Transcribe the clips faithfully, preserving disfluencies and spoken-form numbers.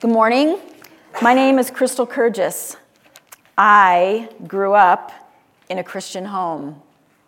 Good morning. My name is Crystal Kurgis. I grew up in a Christian home.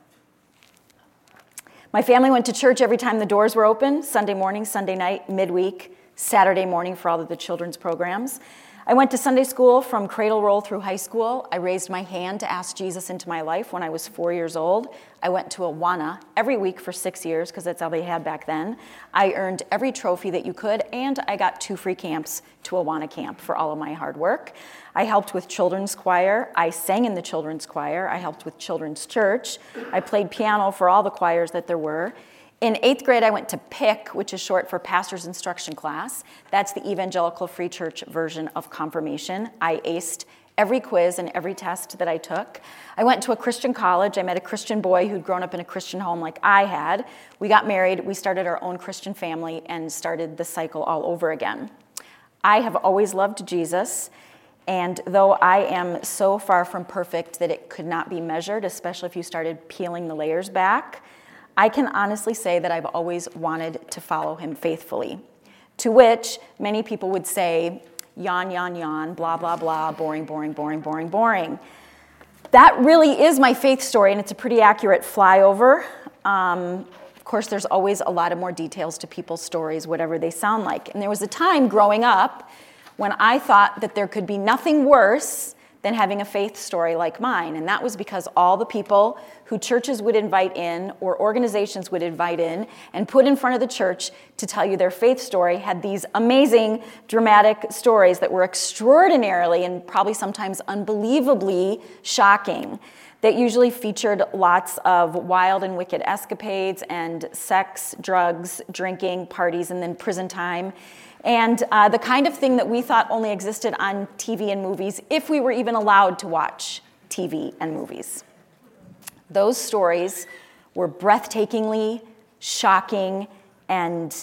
My family went to church every time the doors were open, Sunday morning, Sunday night, midweek, Saturday morning for all of the children's programs. I went to Sunday school from cradle roll through high school. I raised my hand to ask Jesus into my life when I was four years old. I went to Awana every week for six years because that's all they had back then. I earned every trophy that you could, and I got two free camps to Awana camp for all of my hard work. I helped with children's choir. I sang in the children's choir. I helped with children's church. I played piano for all the choirs that there were. In eighth grade, I went to P I C, which is short for Pastor's Instruction Class. That's the Evangelical Free Church version of confirmation. I aced every quiz and every test that I took. I went to a Christian college. I met a Christian boy who'd grown up in a Christian home like I had. We got married. We started our own Christian family and started the cycle all over again. I have always loved Jesus, and though I am so far from perfect that it could not be measured, especially if you started peeling the layers back, I can honestly say that I've always wanted to follow him faithfully, to which many people would say, yawn, yawn, yawn, blah, blah, blah, boring, boring, boring, boring, boring. That really is my faith story, and it's a pretty accurate flyover. Um, of course, there's always a lot of more details to people's stories, whatever they sound like. And there was a time growing up when I thought that there could be nothing worse than having a faith story like mine. And that was because all the people who churches would invite in or organizations would invite in and put in front of the church to tell you their faith story had these amazing, dramatic stories that were extraordinarily and probably sometimes unbelievably shocking, that usually featured lots of wild and wicked escapades and sex, drugs, drinking, parties, and then prison time. And uh, the kind of thing that we thought only existed on T V and movies, if we were even allowed to watch T V and movies. Those stories were breathtakingly shocking and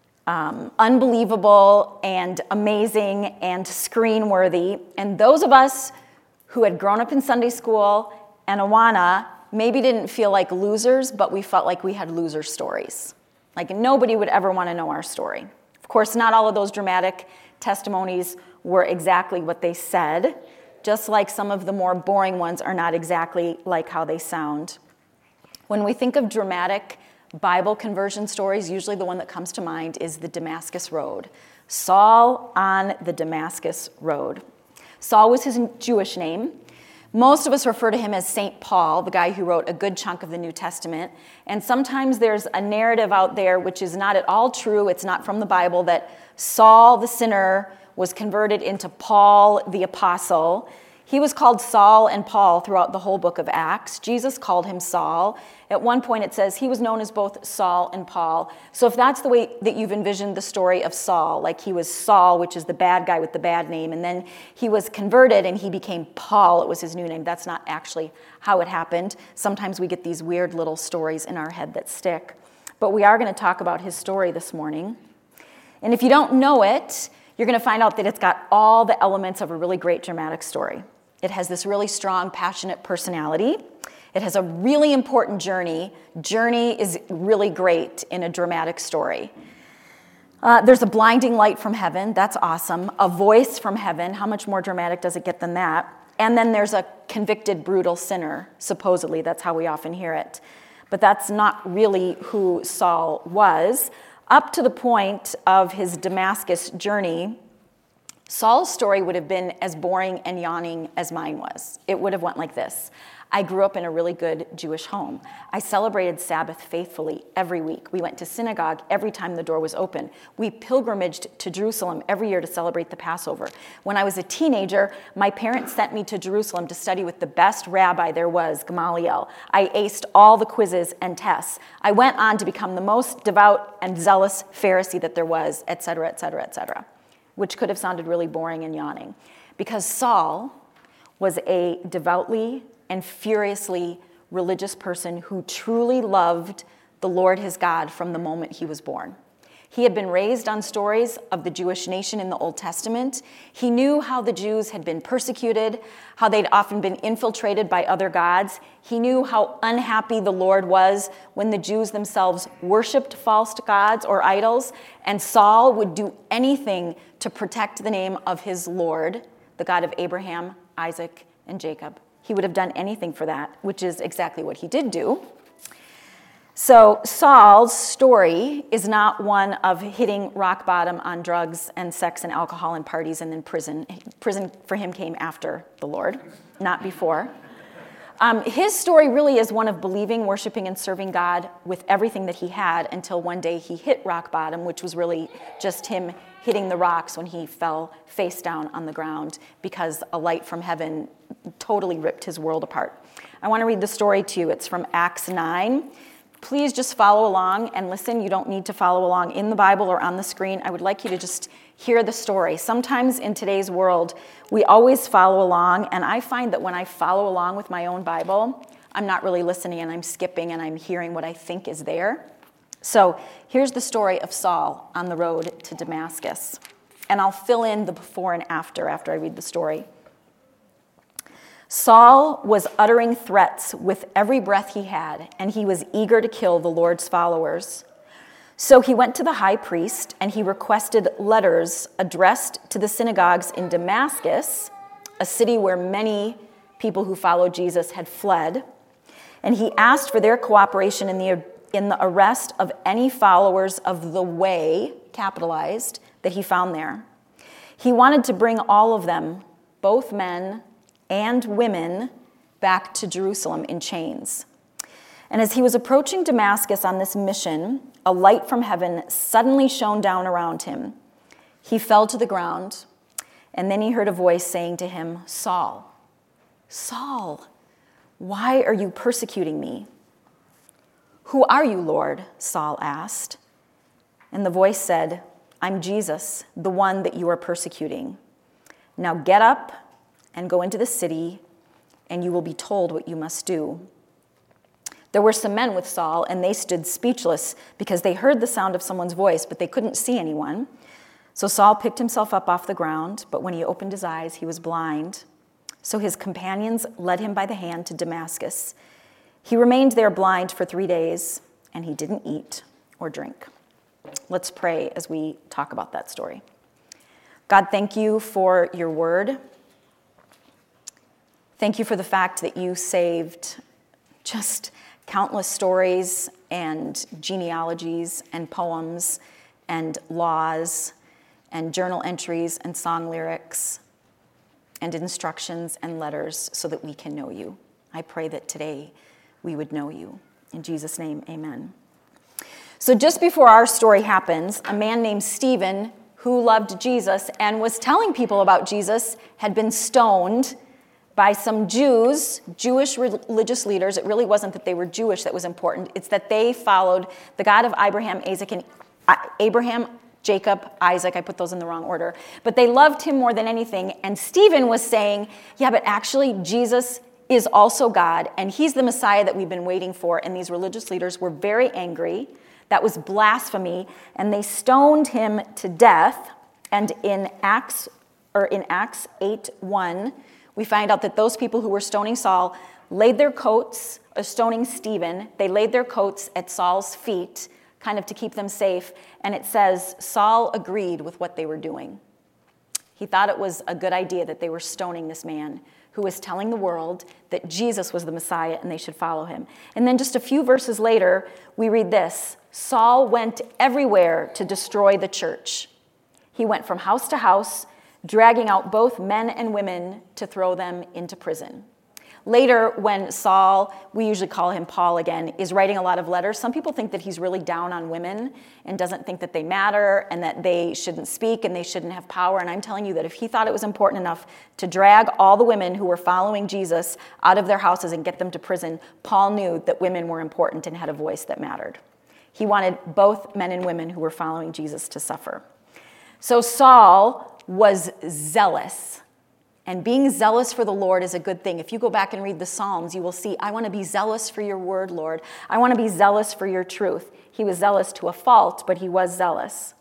um, unbelievable and amazing and screen-worthy. And those of us who had grown up in Sunday school and Awana maybe didn't feel like losers, but we felt like we had loser stories. Like nobody would ever want to know our story. Of course, not all of those dramatic testimonies were exactly what they said, just like some of the more boring ones are not exactly like how they sound. When we think of dramatic Bible conversion stories, usually the one that comes to mind is the Damascus Road. Saul on the Damascus Road. Saul was his Jewish name. Most of us refer to him as Saint Paul, the guy who wrote a good chunk of the New Testament. And sometimes there's a narrative out there which is not at all true. It's not from the Bible, that Saul the sinner was converted into Paul the apostle. He was called Saul and Paul throughout the whole book of Acts. Jesus called him Saul. At one point it says he was known as both Saul and Paul. So if that's the way that you've envisioned the story of Saul, like he was Saul, which is the bad guy with the bad name, and then he was converted and he became Paul, it was his new name. That's not actually how it happened. Sometimes we get these weird little stories in our head that stick. But we are going to talk about his story this morning. And if you don't know it, you're going to find out that it's got all the elements of a really great dramatic story. It has this really strong, passionate personality. It has a really important journey. Journey is really great in a dramatic story. Uh, there's a blinding light from heaven. That's awesome. A voice from heaven. How much more dramatic does it get than that? And then there's a convicted, brutal sinner, supposedly. That's how we often hear it. But that's not really who Saul was. Up to the point of his Damascus journey, Saul's story would have been as boring and yawning as mine was. It would have went like this. I grew up in a really good Jewish home. I celebrated Sabbath faithfully every week. We went to synagogue every time the door was open. We pilgrimaged to Jerusalem every year to celebrate the Passover. When I was a teenager, my parents sent me to Jerusalem to study with the best rabbi there was, Gamaliel. I aced all the quizzes and tests. I went on to become the most devout and zealous Pharisee that there was, et cetera, et cetera, et cetera. Which could have sounded really boring and yawning, because Saul was a devoutly and furiously religious person who truly loved the Lord his God from the moment he was born. He had been raised on stories of the Jewish nation in the Old Testament. He knew how the Jews had been persecuted, how they'd often been infiltrated by other gods. He knew how unhappy the Lord was when the Jews themselves worshiped false gods or idols, and Saul would do anything to protect the name of his Lord, the God of Abraham, Isaac, and Jacob. He would have done anything for that, which is exactly what he did do. So Saul's story is not one of hitting rock bottom on drugs and sex and alcohol and parties and then prison. Prison for him came after the Lord, not before. Um, his story really is one of believing, worshiping, and serving God with everything that he had until one day he hit rock bottom, which was really just him hitting the rocks when he fell face down on the ground because a light from heaven totally ripped his world apart. I want to read the story to you. It's from Acts nine. Please just follow along and listen. You don't need to follow along in the Bible or on the screen. I would like you to just hear the story. Sometimes in today's world, we always follow along, and I find that when I follow along with my own Bible, I'm not really listening, and I'm skipping, and I'm hearing what I think is there. So here's the story of Saul on the road to Damascus, and I'll fill in the before and after after I read the story. Saul was uttering threats with every breath he had, and he was eager to kill the Lord's followers. So he went to the high priest, and he requested letters addressed to the synagogues in Damascus, a city where many people who followed Jesus had fled, and he asked for their cooperation in the, in the arrest of any followers of the way, capitalized, that he found there. He wanted to bring all of them, both men and women, back to Jerusalem in chains. And as he was approaching Damascus on this mission, a light from heaven suddenly shone down around him. He fell to the ground, and then he heard a voice saying to him, "Saul, Saul, why are you persecuting me?" "Who are you, Lord?" Saul asked. And the voice said, "I'm Jesus, the one that you are persecuting. Now get up and go into the city, and you will be told what you must do." There were some men with Saul, and they stood speechless because they heard the sound of someone's voice, but they couldn't see anyone. So Saul picked himself up off the ground, but when he opened his eyes, he was blind. So his companions led him by the hand to Damascus. He remained there blind for three days, and he didn't eat or drink. Let's pray as we talk about that story. God, thank you for your word. Thank you for the fact that you saved just countless stories and genealogies and poems and laws and journal entries and song lyrics and instructions and letters so that we can know you. I pray that today we would know you. In Jesus' name, amen. So just before our story happens, a man named Stephen, who loved Jesus and was telling people about Jesus, had been stoned by some Jews, Jewish religious leaders. It really wasn't that they were Jewish that was important. It's that they followed the God of Abraham, Isaac, and Abraham, Jacob, Isaac. I put those in the wrong order. But they loved him more than anything. And Stephen was saying, yeah, but actually Jesus is also God, and he's the Messiah that we've been waiting for. And these religious leaders were very angry. That was blasphemy, and they stoned him to death. And in Acts, or in Acts eight one, we find out that those people who were stoning Saul laid their coats, or stoning Stephen, they laid their coats at Saul's feet, kind of to keep them safe. And it says Saul agreed with what they were doing. He thought it was a good idea that they were stoning this man who was telling the world that Jesus was the Messiah and they should follow him. And then just a few verses later, we read this: Saul went everywhere to destroy the church. He went from house to house, dragging out both men and women to throw them into prison. Later, when Saul, we usually call him Paul again, is writing a lot of letters, some people think that he's really down on women and doesn't think that they matter and that they shouldn't speak and they shouldn't have power. And I'm telling you that if he thought it was important enough to drag all the women who were following Jesus out of their houses and get them to prison, Paul knew that women were important and had a voice that mattered. He wanted both men and women who were following Jesus to suffer. So Saul was zealous And being zealous for the Lord is a good thing. If you go back and read the Psalms, you will see, I want to be zealous for your word, Lord. I want to be zealous for your truth. He was zealous to a fault, but he was zealous.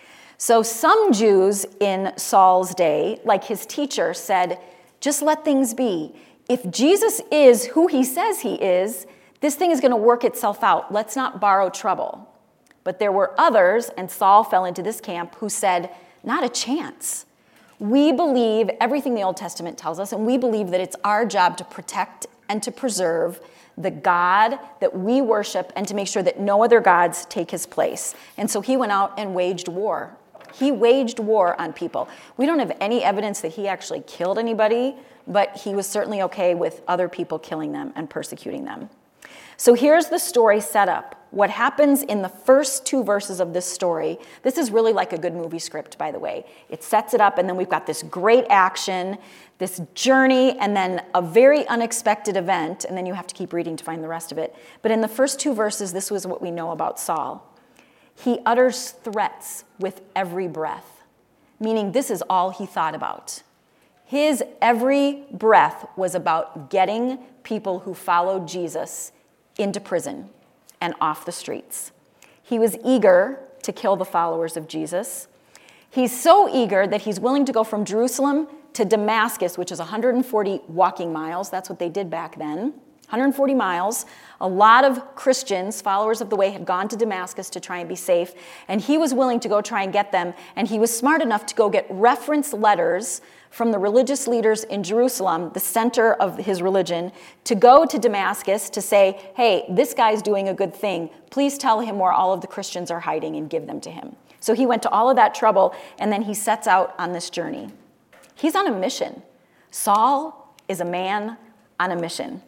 So some Jews in Saul's day, like his teacher, said, just let things be. If Jesus is who he says he is, this thing is going to work itself out. Let's not borrow trouble. But there were others, and Saul fell into this camp, who said, not a chance. We believe everything the Old Testament tells us, and we believe that it's our job to protect and to preserve the God that we worship and to make sure that no other gods take his place. And so he went out and waged war. He waged war on people. We don't have any evidence that he actually killed anybody, but he was certainly okay with other people killing them and persecuting them. So here's the story set up. What happens in the first two verses of this story, this is really like a good movie script, by the way. It sets it up, and then we've got this great action, this journey, and then a very unexpected event, and then you have to keep reading to find the rest of it. But in the first two verses, this was what we know about Saul. He utters threats with every breath, meaning this is all he thought about. His every breath was about getting people who followed Jesus into prison and off the streets. He was eager to kill the followers of Jesus. He's so eager that he's willing to go from Jerusalem to Damascus, which is one hundred forty walking miles. That's what they did back then. one hundred forty miles. A lot of Christians, followers of the way, had gone to Damascus to try and be safe, and he was willing to go try and get them, and he was smart enough to go get reference letters from the religious leaders in Jerusalem, the center of his religion, to go to Damascus to say, hey, this guy's doing a good thing. Please tell him where all of the Christians are hiding and give them to him. So he went to all of that trouble, and then he sets out on this journey. He's on a mission. Saul is a man on a mission.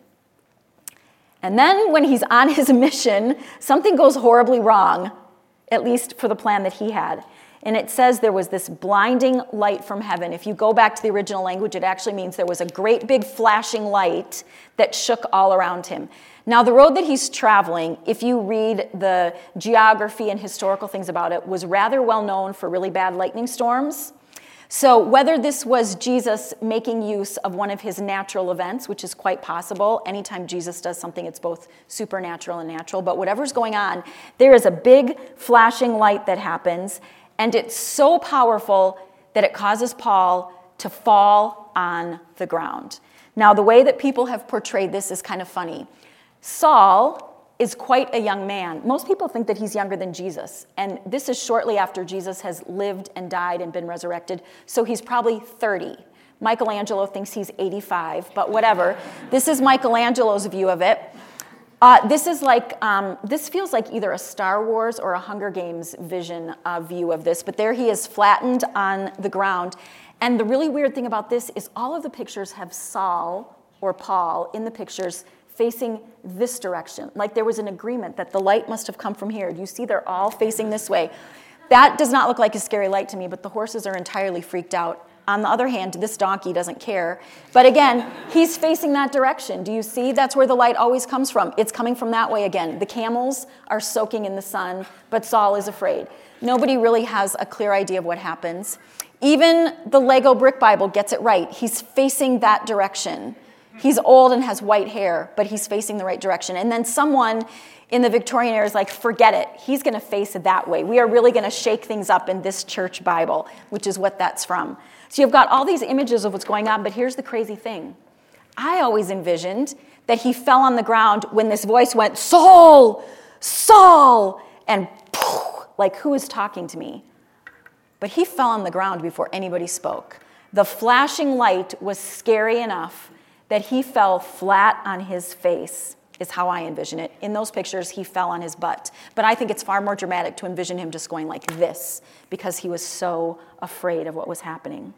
And then when he's on his mission, something goes horribly wrong, at least for the plan that he had. And it says there was this blinding light from heaven. If you go back to the original language, it actually means there was a great big flashing light that shook all around him. Now, the road that he's traveling, if you read the geography and historical things about it, was rather well known for really bad lightning storms. So whether this was Jesus making use of one of his natural events, which is quite possible, anytime Jesus does something, it's both supernatural and natural, but whatever's going on, there is a big flashing light that happens, and it's so powerful that it causes Paul to fall on the ground. Now, the way that people have portrayed this is kind of funny. Saul is quite a young man. Most people think that he's younger than Jesus, and this is shortly after Jesus has lived and died and been resurrected, so he's probably thirty. Michelangelo thinks he's eighty-five, but whatever. This is Michelangelo's view of it. Uh, this is like, um, this feels like either a Star Wars or a Hunger Games vision uh, view of this, but there he is flattened on the ground. And the really weird thing about this is all of the pictures have Saul or Paul in the pictures facing this direction. Like there was an agreement that the light must have come from here. Do you see they're all facing this way? That does not look like a scary light to me, but the horses are entirely freaked out. On the other hand, this donkey doesn't care. But again, he's facing that direction. Do you see? That's where the light always comes from. It's coming from that way again. The camels are soaking in the sun, but Saul is afraid. Nobody really has a clear idea of what happens. Even the Lego Brick Bible gets it right. He's facing that direction. He's old and has white hair, but he's facing the right direction. And then someone in the Victorian era is like, forget it. He's going to face it that way. We are really going to shake things up in this church Bible, which is what that's from. So you've got all these images of what's going on, but here's the crazy thing. I always envisioned that he fell on the ground when this voice went, Saul, Saul, and poof, like, who is talking to me? But he fell on the ground before anybody spoke. The flashing light was scary enough that he fell flat on his face, is how I envision it. In those pictures, he fell on his butt. But I think it's far more dramatic to envision him just going like this because he was so afraid of what was happening.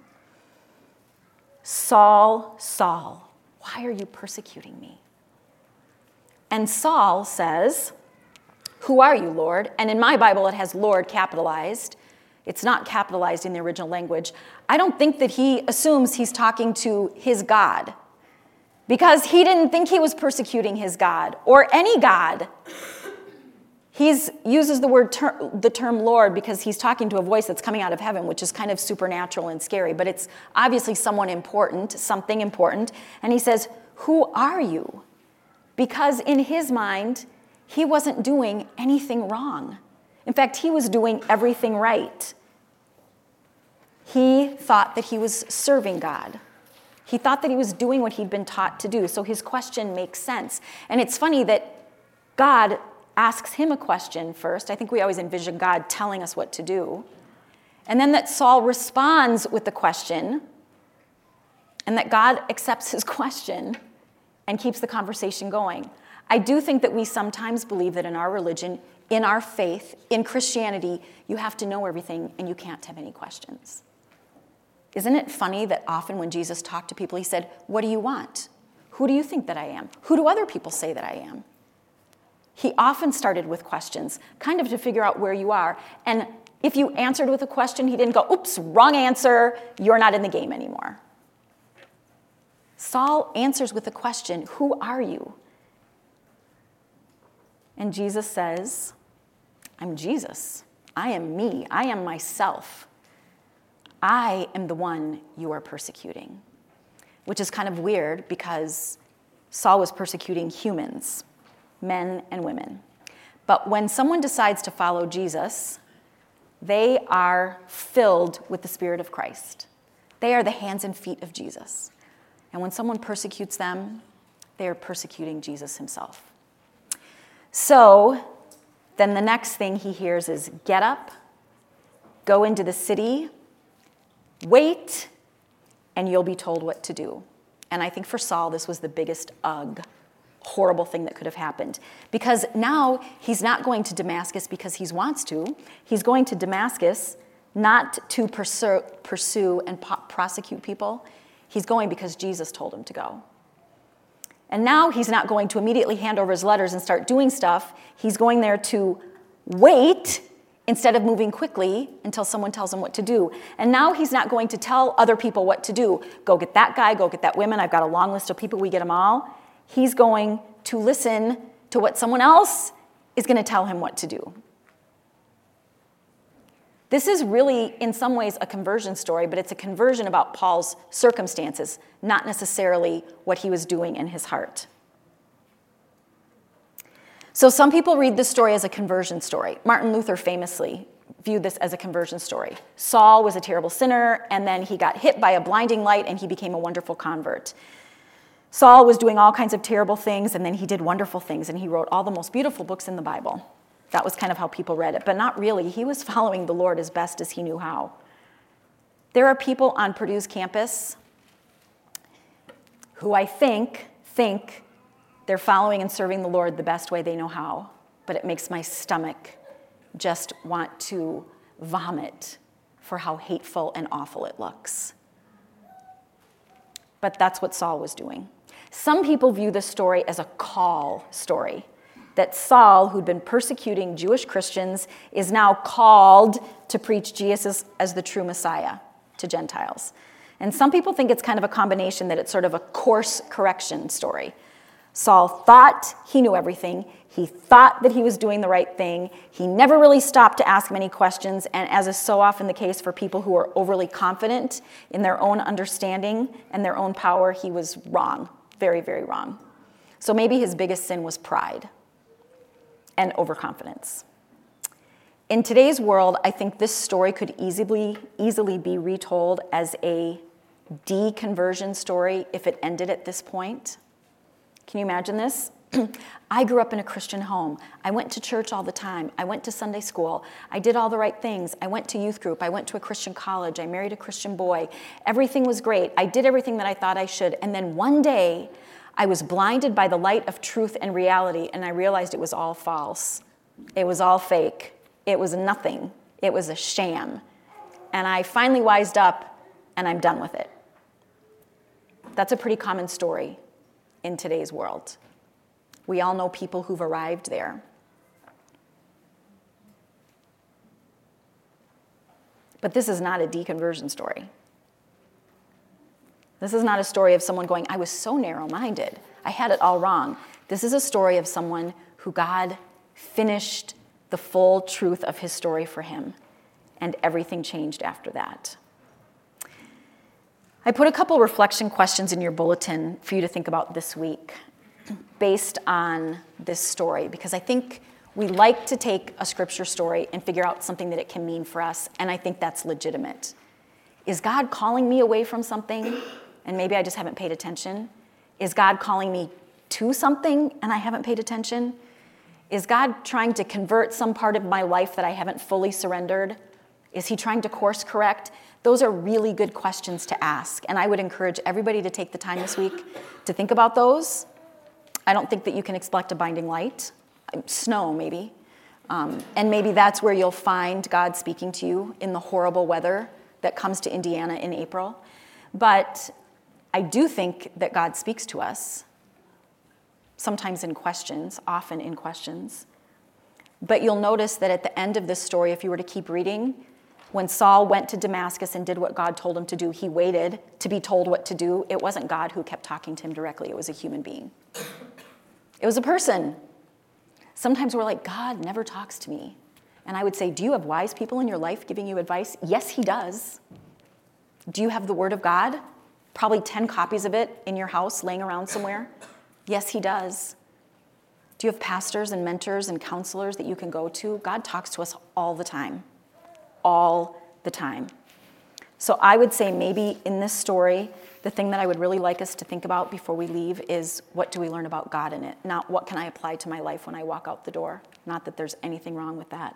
Saul, Saul, why are you persecuting me? And Saul says, who are you, Lord? And in my Bible, it has Lord capitalized. It's not capitalized in the original language. I don't think that he assumes he's talking to his God, because he didn't think he was persecuting his God or any God. He uses the word ter- the term Lord because he's talking to a voice that's coming out of heaven, which is kind of supernatural and scary, but it's obviously someone important, something important. And he says, "Who are you?" Because in his mind, he wasn't doing anything wrong. In fact, he was doing everything right. He thought that he was serving God. He thought that he was doing what he'd been taught to do. So his question makes sense. And it's funny that God asks him a question first. I think we always envision God telling us what to do. And then that Saul responds with the question, and that God accepts his question and keeps the conversation going. I do think that we sometimes believe that in our religion, in our faith, in Christianity, you have to know everything and you can't have any questions. Isn't it funny that often when Jesus talked to people, he said, "What do you want? Who do you think that I am? Who do other people say that I am?" He often started with questions, kind of to figure out where you are. And if you answered with a question, he didn't go, "Oops, wrong answer, you're not in the game anymore." Saul answers with a question, "Who are you?" And Jesus says, "I'm Jesus. I am me. I am myself. I am the one you are persecuting," which is kind of weird because Saul was persecuting humans, men and women. But when someone decides to follow Jesus, they are filled with the Spirit of Christ. They are the hands and feet of Jesus. And when someone persecutes them, they are persecuting Jesus himself. So then the next thing he hears is, "Get up, go into the city, wait, and you'll be told what to do." And I think for Saul, this was the biggest ugh, horrible thing that could have happened. Because now he's not going to Damascus because he wants to. He's going to Damascus not to pursue, pursue and po- prosecute people. He's going because Jesus told him to go. And now he's not going to immediately hand over his letters and start doing stuff. He's going there to wait instead of moving quickly until someone tells him what to do. And now he's not going to tell other people what to do. Go get that guy, go get that woman. I've got a long list of people, we get them all. He's going to listen to what someone else is going to tell him what to do. This is really, in some ways, a conversion story, but it's a conversion about Paul's circumstances, not necessarily what he was doing in his heart. So some people read this story as a conversion story. Martin Luther famously viewed this as a conversion story. Saul was a terrible sinner, and then he got hit by a blinding light, and he became a wonderful convert. Saul was doing all kinds of terrible things, and then he did wonderful things, and he wrote all the most beautiful books in the Bible. That was kind of how people read it, but not really. He was following the Lord as best as he knew how. There are people on Purdue's campus who I think think they're following and serving the Lord the best way they know how, but it makes my stomach just want to vomit for how hateful and awful it looks. But that's what Saul was doing. Some people view this story as a call story, that Saul, who'd been persecuting Jewish Christians, is now called to preach Jesus as the true Messiah to Gentiles. And some people think it's kind of a combination, that it's sort of a course correction story. Saul thought he knew everything. He thought that he was doing the right thing. He never really stopped to ask many questions, and as is so often the case for people who are overly confident in their own understanding and their own power, he was wrong, very, very wrong. So maybe his biggest sin was pride and overconfidence. In today's world, I think this story could easily, easily be retold as a deconversion story if it ended at this point. Can you imagine this? I grew up in a Christian home. I went to church all the time. I went to Sunday school. I did all the right things. I went to youth group. I went to a Christian college. I married a Christian boy. Everything was great. I did everything that I thought I should. And then one day, I was blinded by the light of truth and reality, and I realized it was all false. It was all fake. It was nothing. It was a sham. And I finally wised up, and I'm done with it. That's a pretty common story in today's world. We all know people who've arrived there. But this is not a deconversion story. This is not a story of someone going, I was so narrow-minded. I had it all wrong. This is a story of someone who God finished the full truth of his story for him, and everything changed after that. I put a couple reflection questions in your bulletin for you to think about this week based on this story, because I think we like to take a scripture story and figure out something that it can mean for us, and I think that's legitimate. Is God calling me away from something, and maybe I just haven't paid attention? Is God calling me to something, and I haven't paid attention? Is God trying to convert some part of my life that I haven't fully surrendered? Is he trying to course correct? Those are really good questions to ask, and I would encourage everybody to take the time this week to think about those. I don't think that you can expect a binding light. Snow, maybe. Um, and maybe that's where you'll find God speaking to you in the horrible weather that comes to Indiana in April. But I do think that God speaks to us, sometimes in questions, often in questions. But you'll notice that at the end of this story, if you were to keep reading, when Saul went to Damascus and did what God told him to do, he waited to be told what to do. It wasn't God who kept talking to him directly. It was a human being. It was a person. Sometimes we're like, God never talks to me. And I would say, do you have wise people in your life giving you advice? Yes, he does. Do you have the Word of God? Probably ten copies of it in your house laying around somewhere? Yes, he does. Do you have pastors and mentors and counselors that you can go to? God talks to us all the time. All the time. So I would say maybe in this story, the thing that I would really like us to think about before we leave is, what do we learn about God in it? Not what can I apply to my life when I walk out the door. Not that there's anything wrong with that.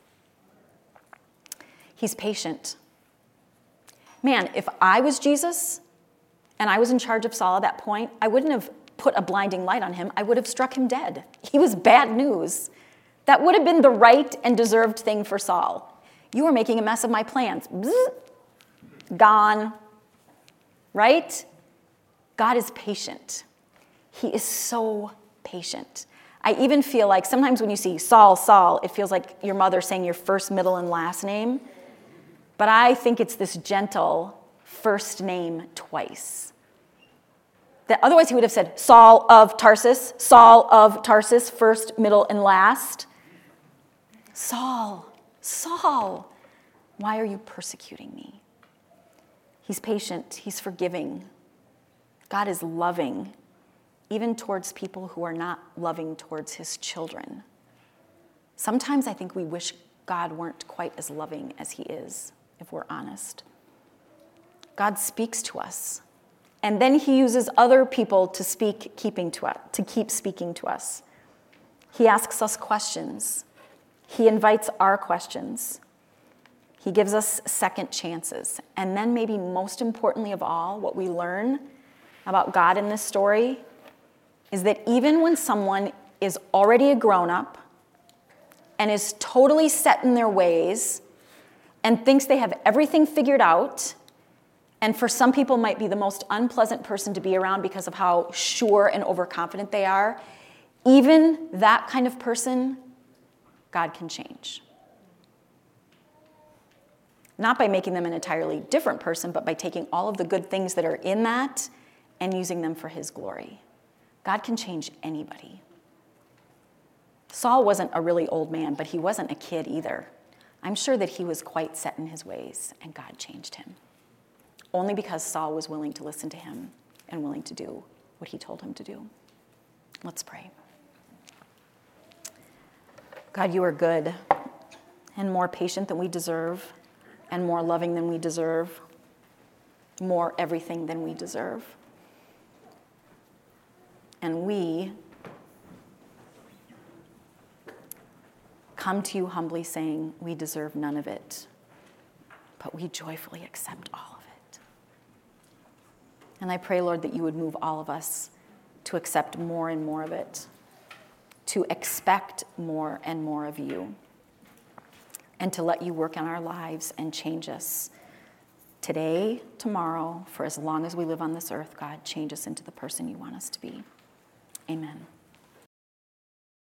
He's patient. Man, if I was Jesus and I was in charge of Saul at that point, I wouldn't have put a blinding light on him. I would have struck him dead. He was bad news. That would have been the right and deserved thing for Saul. You were making a mess of my plans. Bzz, gone. Right? God is patient. He is so patient. I even feel like sometimes when you see Saul, Saul, it feels like your mother saying your first, middle, and last name. But I think it's this gentle first name twice. That otherwise he would have said Saul of Tarsus, Saul of Tarsus, first, middle, and last. Saul, Saul, why are you persecuting me? He's patient. He's forgiving. God is loving, even towards people who are not loving towards his children. Sometimes I think we wish God weren't quite as loving as he is, if we're honest. God speaks to us, and then he uses other people to speak, keeping to us, to keep speaking to us. He asks us questions. He invites our questions. He gives us second chances. And then maybe most importantly of all, what we learn about God in this story is that even when someone is already a grown-up and is totally set in their ways and thinks they have everything figured out, and for some people might be the most unpleasant person to be around because of how sure and overconfident they are, even that kind of person, God can change. Not by making them an entirely different person, but by taking all of the good things that are in that and using them for his glory. God can change anybody. Saul wasn't a really old man, but he wasn't a kid either. I'm sure that he was quite set in his ways, and God changed him. Only because Saul was willing to listen to him and willing to do what he told him to do. Let's pray. God, you are good and more patient than we deserve, and more loving than we deserve, more everything than we deserve. And we come to you humbly saying we deserve none of it, but we joyfully accept all of it. And I pray, Lord, that you would move all of us to accept more and more of it, to expect more and more of you, and to let you work in our lives and change us today, tomorrow, for as long as we live on this earth. God, change us into the person you want us to be. Amen.